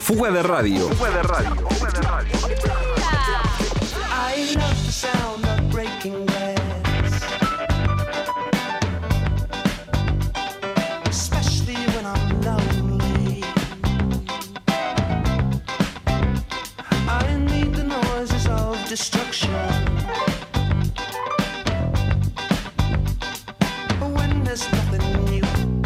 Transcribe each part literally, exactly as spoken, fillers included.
Fuga de radio. Fuga de radio. Fuga de radio. I love the sound of breaking glass, especially when I'm lonely. I need the noises of destruction, but when there's nothing new.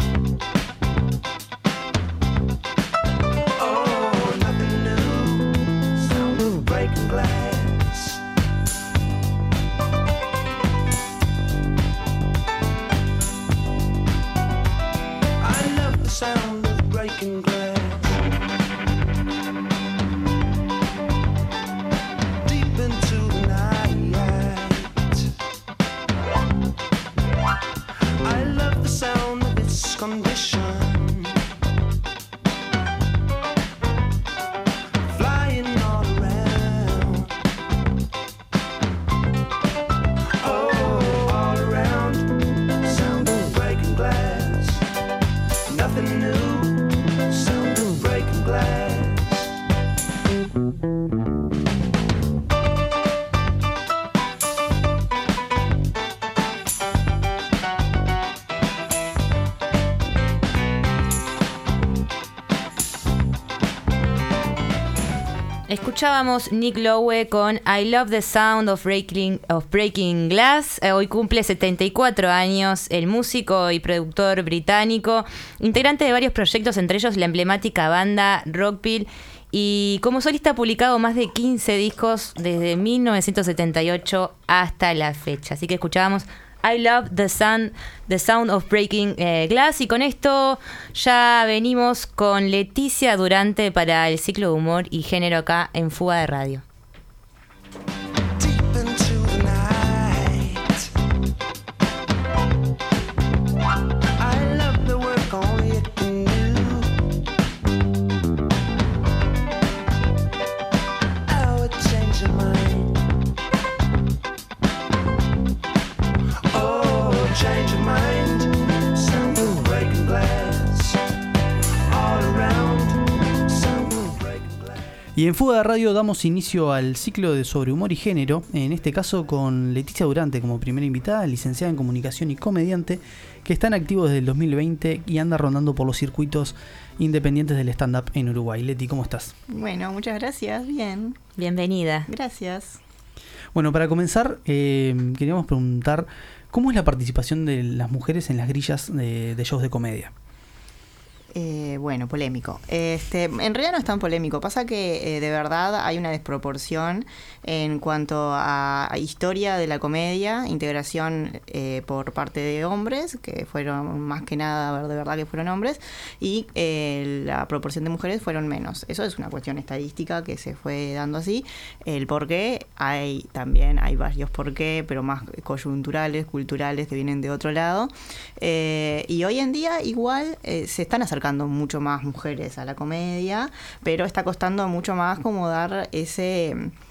Sound of breaking glass, deep into the night. I love the sound of its condition, flying all around. Oh, all around, sound of breaking glass. Nothing new, sound of breaking glass. Escuchábamos Nick Lowe con I Love the Sound of Breaking, of Breaking Glass. Eh, hoy cumple setenta y cuatro años el músico y productor británico, integrante de varios proyectos, entre ellos la emblemática banda Rockville, y como solista ha publicado más de quince discos desde mil novecientos setenta y ocho hasta la fecha. Así que escuchábamos I Love the Sound, the sound of Breaking eh, Glass. Y con esto ya venimos con Leticia Durante para el ciclo de humor y género acá en Fuga de Radio. Change your mind, sound of breaking glass, all around, sound of breaking glass. Y en Fuga de Radio damos inicio al ciclo de sobre humor y género, en este caso con Leticia Durante como primera invitada, licenciada en comunicación y comediante, que está en activo desde el dos mil veinte y anda rondando por los circuitos independientes del stand-up en Uruguay. Leti, ¿cómo estás? Bueno, muchas gracias, bien. Bienvenida. Gracias. Bueno, para comenzar, eh, queríamos preguntar, ¿cómo es la participación de las mujeres en las grillas de, de shows de comedia? Eh, bueno, polémico. Este, en realidad no es tan polémico. Pasa que eh, de verdad hay una desproporción en cuanto a, a historia de la comedia, integración eh, por parte de hombres, que fueron más que nada, de verdad que fueron hombres, y eh, la proporción de mujeres fueron menos. Eso es una cuestión estadística que se fue dando así. El por qué, hay también, hay varios por qué, pero más coyunturales, culturales, que vienen de otro lado. Eh, y hoy en día igual eh, se están acercando mucho más mujeres a la comedia, pero está costando mucho más como dar ese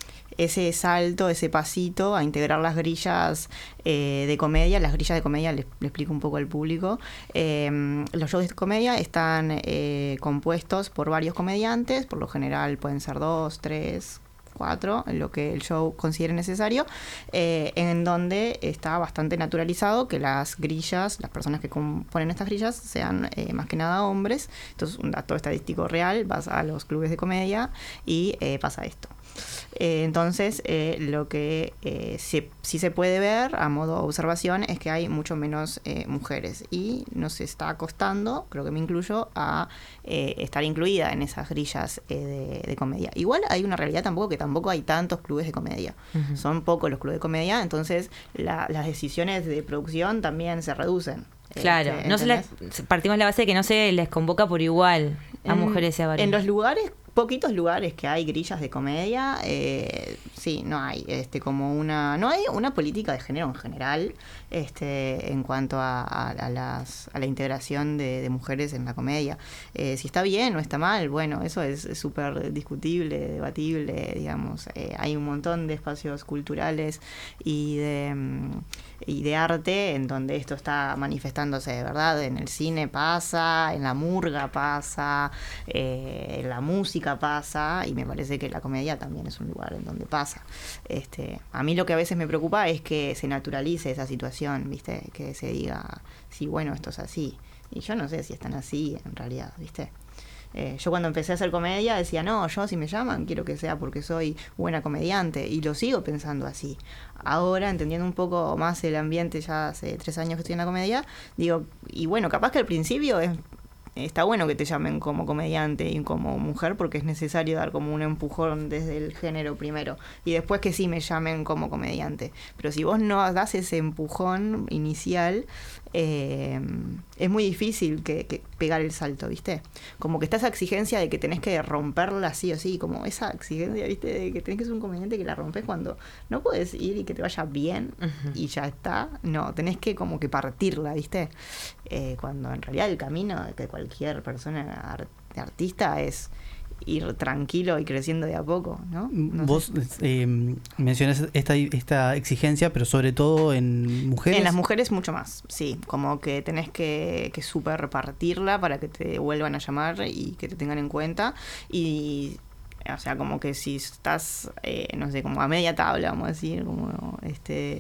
ese salto, ese pasito a integrar las grillas eh, de comedia. Las grillas de comedia, les, les explico un poco al público. Eh, los shows de comedia están eh, compuestos por varios comediantes, por lo general pueden ser dos, tres, cuatro, en lo que el show considere necesario, eh, en donde está bastante naturalizado que las grillas, las personas que componen estas grillas, sean eh, más que nada hombres. Entonces, un dato estadístico real, vas a los clubes de comedia y eh, pasa esto. Eh, entonces, eh, lo que eh, sí, sí se puede ver a modo de observación es que hay mucho menos eh, mujeres y nos está costando, creo que me incluyo, a eh, estar incluida en esas grillas eh, de, de comedia. Igual hay una realidad tampoco que tampoco hay tantos clubes de comedia. Uh-huh. Son pocos los clubes de comedia, entonces la, las decisiones de producción también se reducen. Claro, este, no se les, partimos de la base de que no se les convoca por igual a en, mujeres y a varones. En los lugares, poquitos lugares que hay grillas de comedia, eh, sí, no hay este como una no hay una política de género en general este en cuanto a, a, a las a la integración de, de mujeres en la comedia. Eh, si está bien o está mal, bueno, eso es súper discutible, debatible, digamos. Eh, hay un montón de espacios culturales y de y de arte en donde esto está manifestándose de verdad. En el cine pasa, en la murga pasa, eh, en la música música pasa, y me parece que la comedia también es un lugar en donde pasa. Este, a mí lo que a veces me preocupa es que se naturalice esa situación, ¿viste? Que se diga, sí, bueno, esto es así. Y yo no sé si están así en realidad, ¿viste? Eh, yo cuando empecé a hacer comedia decía, no, yo si me llaman quiero que sea porque soy buena comediante, y lo sigo pensando así. Ahora, entendiendo un poco más el ambiente, ya hace tres años que estoy en la comedia, digo, y bueno, capaz que al principio es, está bueno que te llamen como comediante y como mujer, porque es necesario dar como un empujón desde el género primero, y después que sí me llamen como comediante. Pero si vos no das ese empujón inicial, eh, es muy difícil que, que pegar el salto, ¿viste? Como que está esa exigencia de que tenés que romperla sí o sí, como esa exigencia, ¿viste? De que tenés que ser un comediante que la rompes cuando no puedes ir y que te vaya bien uh-huh. y ya está. No, tenés que como que partirla, ¿viste? Eh, cuando en realidad el camino de que cualquier persona art- artista es ir tranquilo y creciendo de a poco, ¿no? no Vos eh, mencionás esta, esta exigencia, pero sobre todo en mujeres. En las mujeres mucho más, sí. Como que tenés que, que super repartirla para que te vuelvan a llamar y que te tengan en cuenta. Y, o sea, como que si estás, eh, no sé, como a media tabla, vamos a decir, como este...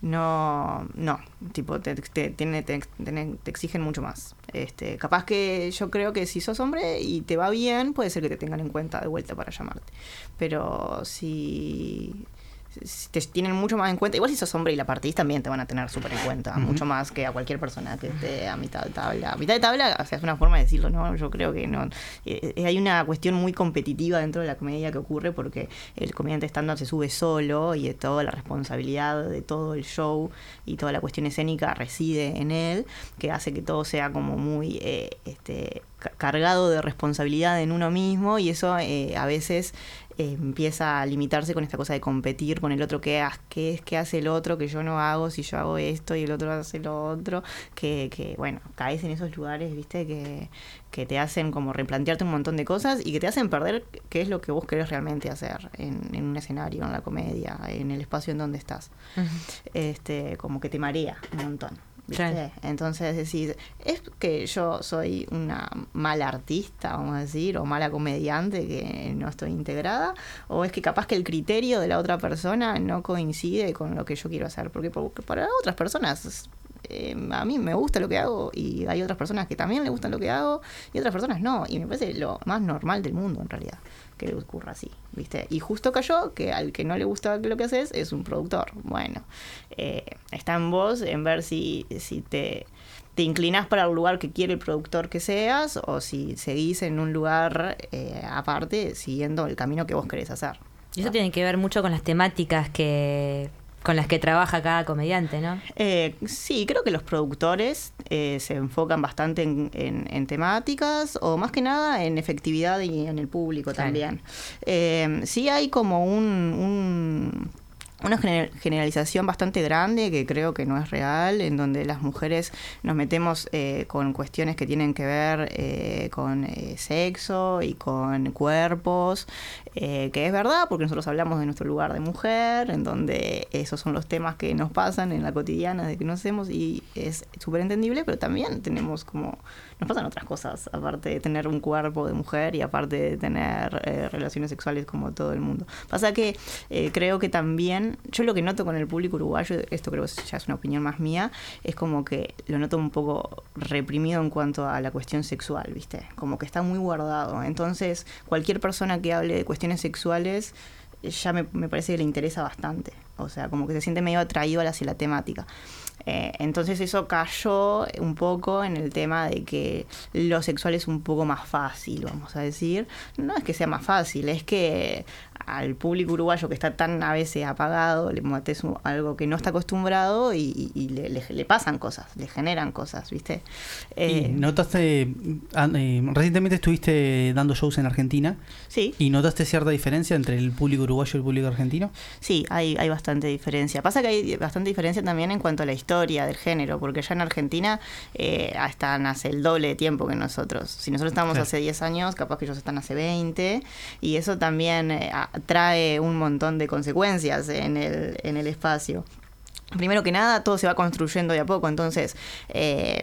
No, no, tipo, te, te, tiene, te, te, te exigen mucho más. Este, capaz que yo creo que si sos hombre y te va bien, puede ser que te tengan en cuenta de vuelta para llamarte. Pero si, si te tienen mucho más en cuenta, igual si sos hombre y la partís también te van a tener súper en cuenta, uh-huh. mucho más que a cualquier persona que esté a mitad de tabla. A mitad de tabla, o sea, es una forma de decirlo, ¿no? Yo creo que no. Eh, hay una cuestión muy competitiva dentro de la comedia que ocurre porque el comediante stand-up se sube solo y toda la responsabilidad de todo el show y toda la cuestión escénica reside en él, que hace que todo sea como muy eh, este, cargado de responsabilidad en uno mismo, y eso eh, a veces eh, empieza a limitarse con esta cosa de competir con el otro, qué, qué es que hace el otro que yo no hago, si yo hago esto y el otro hace lo otro, que, que bueno, caes en esos lugares, viste, que, que te hacen como replantearte un montón de cosas y que te hacen perder qué es lo que vos querés realmente hacer en, en un escenario, en la comedia, en el espacio en donde estás. Uh-huh. Este, como que te marea un montón. ¿Viste? Entonces decís, ¿es que yo soy una mala artista, vamos a decir, o mala comediante que no estoy integrada? ¿O es que capaz que el criterio de la otra persona no coincide con lo que yo quiero hacer? Porque para otras personas, eh, a mí me gusta lo que hago y hay otras personas que también le gustan lo que hago y otras personas no. Y me parece lo más normal del mundo en realidad que ocurra así, ¿viste? Y justo cayó que al que no le gusta lo que haces es un productor. Bueno, eh, está en vos en ver si, si te, te inclinás para el lugar que quiere el productor que seas o si seguís en un lugar eh, aparte siguiendo el camino que vos querés hacer. Y eso tiene que ver mucho con las temáticas que... con las que trabaja cada comediante, ¿no? Eh, sí, creo que los productores eh, se enfocan bastante en, en, en temáticas o más que nada en efectividad y en el público claro. también. Eh, sí hay como un... un una generalización bastante grande que creo que no es real, en donde las mujeres nos metemos eh, con cuestiones que tienen que ver eh, con eh, sexo y con cuerpos, eh, que es verdad, porque nosotros hablamos de nuestro lugar de mujer, en donde esos son los temas que nos pasan en la cotidiana de que nos hacemos y es súper entendible, pero también tenemos como... nos pasan otras cosas, aparte de tener un cuerpo de mujer y aparte de tener eh, relaciones sexuales como todo el mundo. Pasa que eh, creo que también, yo lo que noto con el público uruguayo, esto creo que ya es una opinión más mía, es como que lo noto un poco reprimido en cuanto a la cuestión sexual, ¿viste? Como que está muy guardado. Entonces, cualquier persona que hable de cuestiones sexuales ya me, me parece que le interesa bastante. O sea, como que se siente medio atraído hacia la temática. Eh, entonces eso cayó un poco en el tema de que lo sexual es un poco más fácil, vamos a decir. No es que sea más fácil, es que al público uruguayo que está tan a veces apagado, le metes algo que no está acostumbrado y, y le, le, le pasan cosas, le generan cosas, ¿viste? Eh, ¿Y notaste, eh, recientemente estuviste dando shows en Argentina? Sí. ¿Y notaste cierta diferencia entre el público uruguayo y el público argentino? Sí, hay, hay bastante diferencia. Pasa que hay bastante diferencia también en cuanto a la historia del género, porque ya en Argentina eh, están hace el doble de tiempo que nosotros. Si nosotros estamos claro. hace diez años, capaz que ellos están hace veinte, y eso también eh, trae un montón de consecuencias en el, en el espacio. Primero que nada, todo se va construyendo de a poco, entonces... Eh,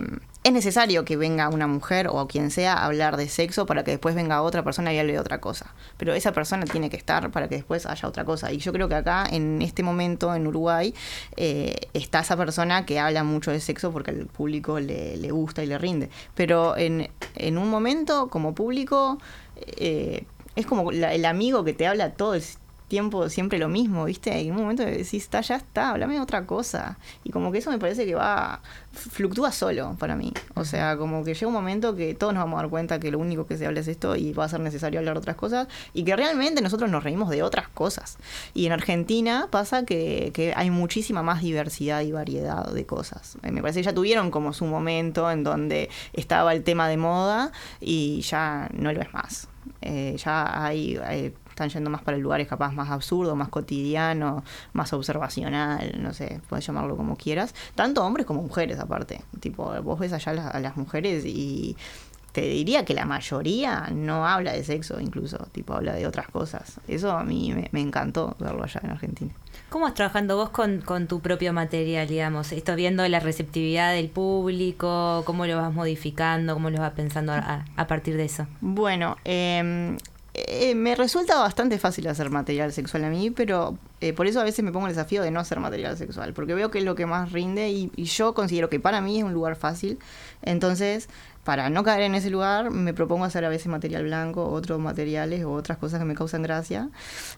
es necesario que venga una mujer o quien sea a hablar de sexo para que después venga otra persona y hable de otra cosa. Pero esa persona tiene que estar para que después haya otra cosa. Y yo creo que acá, en este momento, en Uruguay, eh, está esa persona que habla mucho de sexo porque al público le, le gusta y le rinde. Pero en, en un momento, como público, eh, es como la, el amigo que te habla todo el tiempo siempre lo mismo, ¿viste? Y en un momento decís, está, ya está, háblame de otra cosa. Y como que eso me parece que va, fluctúa solo para mí. O sea, como que llega un momento que todos nos vamos a dar cuenta que lo único que se habla es esto y va a ser necesario hablar de otras cosas y que realmente nosotros nos reímos de otras cosas. Y en Argentina pasa que, que hay muchísima más diversidad y variedad de cosas. Me parece que ya tuvieron como su momento en donde estaba el tema de moda y ya no lo es más. Eh, ya hay... hay están yendo más para lugares capaz más absurdos, más cotidianos, más observacional, no sé, puedes llamarlo como quieras. Tanto hombres como mujeres aparte. Tipo, vos ves allá a las, a las mujeres y te diría que la mayoría no habla de sexo incluso, tipo habla de otras cosas. Eso a mí me, me encantó verlo allá en Argentina. ¿Cómo vas trabajando vos con, con tu propio material, digamos? Esto viendo la receptividad del público, cómo lo vas modificando, cómo lo vas pensando a, a partir de eso. Bueno, eh... Eh, me resulta bastante fácil hacer material sexual a mí, pero eh, por eso a veces me pongo el desafío de no hacer material sexual, porque veo que es lo que más rinde y, y yo considero que para mí es un lugar fácil. Entonces, para no caer en ese lugar, me propongo hacer a veces material blanco, otros materiales o otras cosas que me causan gracia.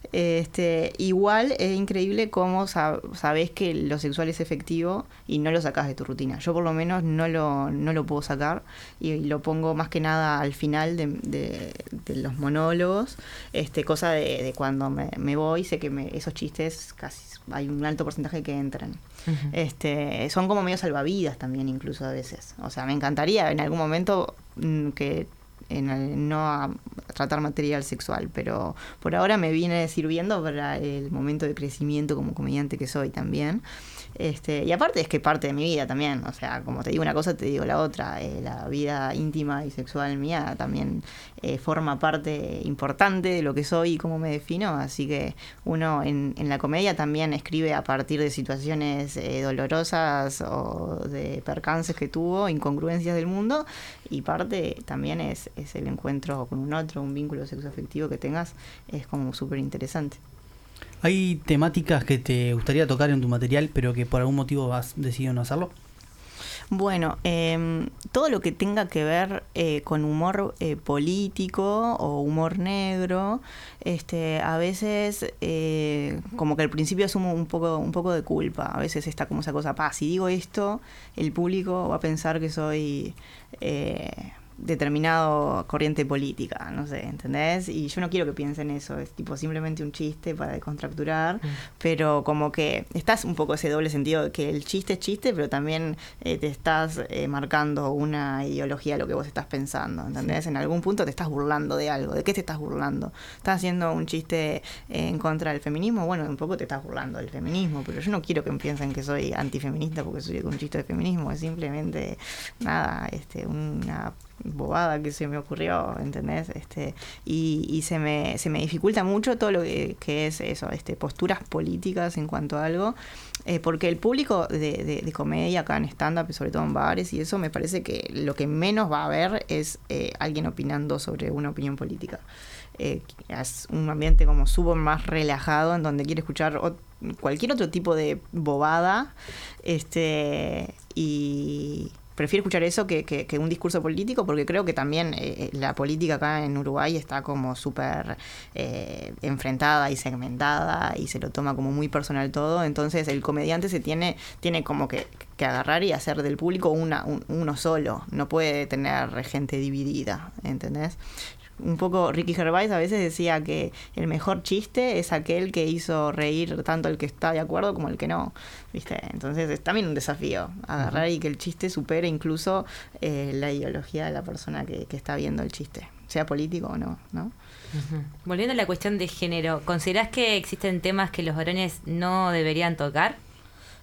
Este, igual es increíble cómo sab- sabés que lo sexual es efectivo y no lo sacás de tu rutina. Yo por lo menos no lo, no lo puedo sacar y, y lo pongo más que nada al final de, de, de los monólogos. Este, cosa de, de cuando me, me voy, sé que me, esos chistes casi hay un alto porcentaje que entran. Uh-huh. Este, son como medio salvavidas también incluso a veces. O sea, me encantaría en algún momento mm, que en el, no a tratar material sexual, pero por ahora me viene sirviendo para el momento de crecimiento como comediante que soy también. Este, y aparte es que parte de mi vida también, o sea, como te digo una cosa, te digo la otra. Eh, la vida íntima y sexual mía también eh, forma parte importante de lo que soy y cómo me defino, así que uno en, en la comedia también escribe a partir de situaciones eh, dolorosas o de percances que tuvo, incongruencias del mundo, y parte también es, es el encuentro con un otro, un vínculo sexoafectivo que tengas, es como súper interesante. ¿Hay temáticas que te gustaría tocar en tu material, pero que por algún motivo has decidido no hacerlo? Bueno, eh, todo lo que tenga que ver eh, con humor eh, político o humor negro, este, a veces eh, como que al principio asumo un poco, un poco de culpa. A veces está como esa cosa, pa, si digo esto, el público va a pensar que soy... Eh, determinado corriente política, no sé, ¿entendés? Y yo no quiero que piensen eso, es tipo simplemente un chiste para descontracturar, mm. pero como que estás un poco ese doble sentido de que el chiste es chiste, pero también eh, te estás eh, marcando una ideología de lo que vos estás pensando, ¿entendés? Sí. En algún punto te estás burlando de algo, ¿de qué te estás burlando? ¿Estás haciendo un chiste eh, en contra del feminismo? Bueno, un poco te estás burlando del feminismo, pero yo no quiero que piensen que soy antifeminista porque soy un chiste de feminismo, es simplemente, nada, este, una... bobada que se me ocurrió, ¿entendés? Este, y y se me se me dificulta mucho todo lo que, que es eso, este, posturas políticas en cuanto a algo, eh, porque el público de, de, de comedia acá en stand-up, sobre todo en bares y eso, me parece que lo que menos va a haber es eh, alguien opinando sobre una opinión política. Eh, es un ambiente como súper más relajado en donde quiere escuchar ot- cualquier otro tipo de bobada, este, y prefiero escuchar eso que, que, que un discurso político, porque creo que también eh, la política acá en Uruguay está como súper eh, enfrentada y segmentada y se lo toma como muy personal todo. Entonces el comediante se tiene tiene como que, que agarrar y hacer del público una, un, uno solo. No puede tener gente dividida, ¿entendés? Un poco Ricky Gervais a veces decía que el mejor chiste es aquel que hizo reír tanto el que está de acuerdo como el que no, ¿viste? Entonces es también un desafío agarrar uh-huh. y que el chiste supere incluso eh, la ideología de la persona que, que está viendo el chiste, sea político o no, ¿no? Uh-huh. Volviendo a la cuestión de género, ¿considerás que existen temas que los varones no deberían tocar?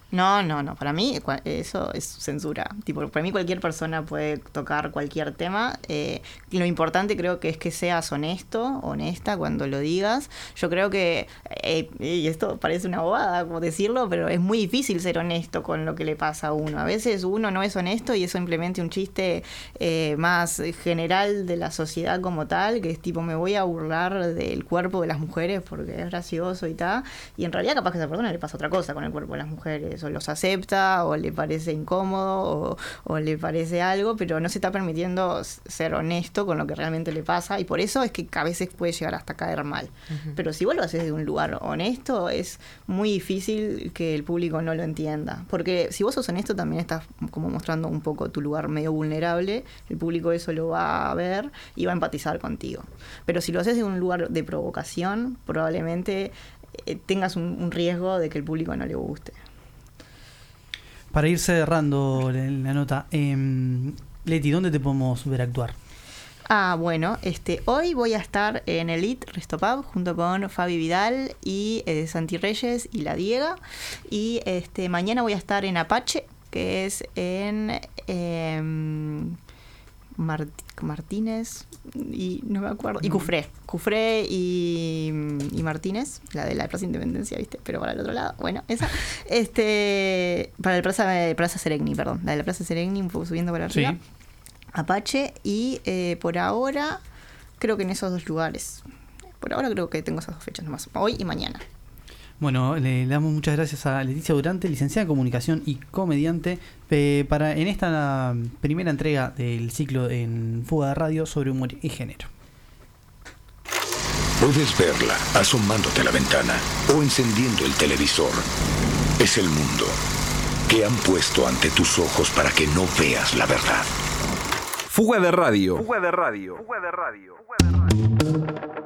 No, no, no. Para mí cua- eso es censura. Tipo, para mí cualquier persona puede tocar cualquier tema. Eh, lo importante creo que es que seas honesto, honesta cuando lo digas. Yo creo que, eh, y esto parece una bobada como decirlo, pero es muy difícil ser honesto con lo que le pasa a uno. A veces uno no es honesto y es simplemente un chiste eh, más general de la sociedad como tal, que es tipo, me voy a burlar del cuerpo de las mujeres porque es gracioso y tal. Y en realidad capaz que a esa persona le pasa otra cosa con el cuerpo de las mujeres. O los acepta, o le parece incómodo, o, o le parece algo, pero no se está permitiendo ser honesto con lo que realmente le pasa, y por eso es que a veces puede llegar hasta caer mal. Uh-huh. Pero si vos lo haces de un lugar honesto, es muy difícil que el público no lo entienda. Porque si vos sos honesto, también estás como mostrando un poco tu lugar medio vulnerable, el público eso lo va a ver y va a empatizar contigo. Pero si lo haces de un lugar de provocación, probablemente eh, tengas un, un riesgo de que el público no le guste. Para ir cerrando la, la nota, eh, Leti, ¿dónde te podemos ver actuar? Ah, bueno, este, hoy voy a estar en Elite Resto Pub junto con Fabi Vidal y eh, Santi Reyes y La Diega. Y este, mañana voy a estar en Apache, que es en eh, Mart- Martínez y no me acuerdo. Y Cufré. Cufré y, y Martínez, la de la Plaza Independencia, ¿viste? Pero para el otro lado. Bueno, esa. Este, para el Plaza, Plaza Seregni, perdón. La de la Plaza Seregni, un poco subiendo por arriba. Sí. Apache y eh, por ahora creo que en esos dos lugares. Por ahora creo que tengo esas dos fechas nomás. Hoy y mañana. Bueno, le damos muchas gracias a Leticia Durante, licenciada en Comunicación y comediante, eh, para en esta primera entrega del ciclo en Fuga de Radio sobre humor y género. Puedes verla asomándote a la ventana o encendiendo el televisor. Es el mundo que han puesto ante tus ojos para que no veas la verdad. Fuga de Radio. Fuga de Radio. Fuga de Radio. Fuga de Radio.